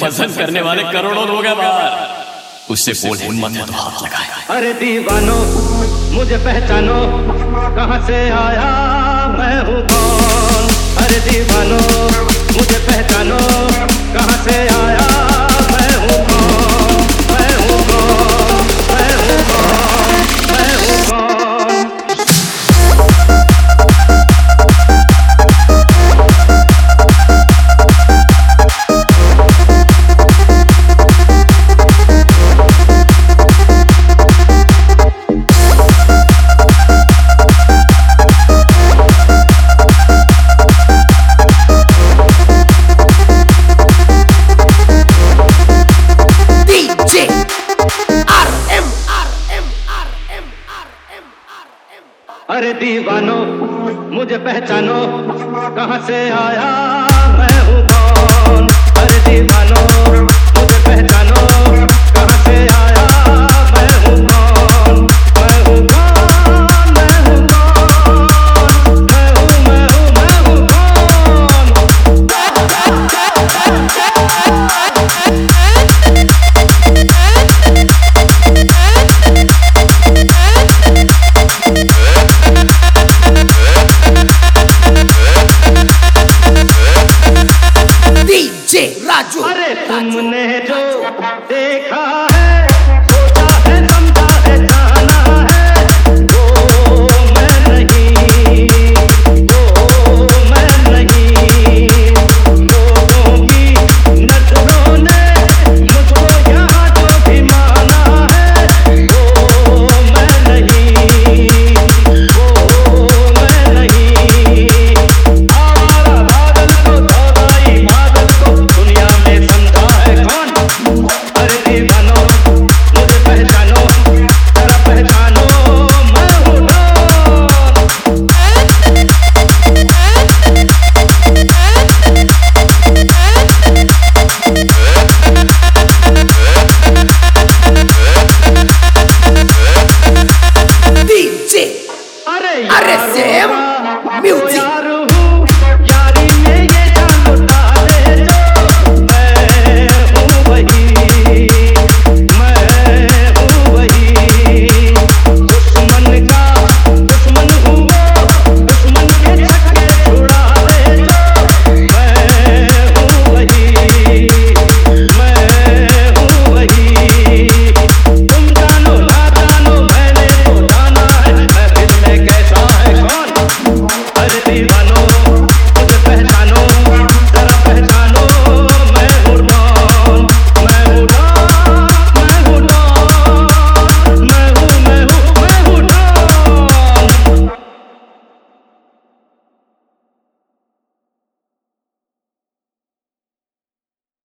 पसंद करने वाले करोड़ों लोग हैं बाहर। उससे बोल हिम्मत है तो हाथ लगाए। अरे दीवानो मुझे पहचानो, कहाँ से आया मैं हूँ कौन। अरे दीवानो मुझे पहचानो, कहाँ से आया मैं हूँ कौन। मैं हूँ कौन, मैं हूँ कौन, मैं हूँ कौन। अरे दीवानो मुझे पहचानो, कहाँ से आया मैं हूँ कौन। अरे दीवानो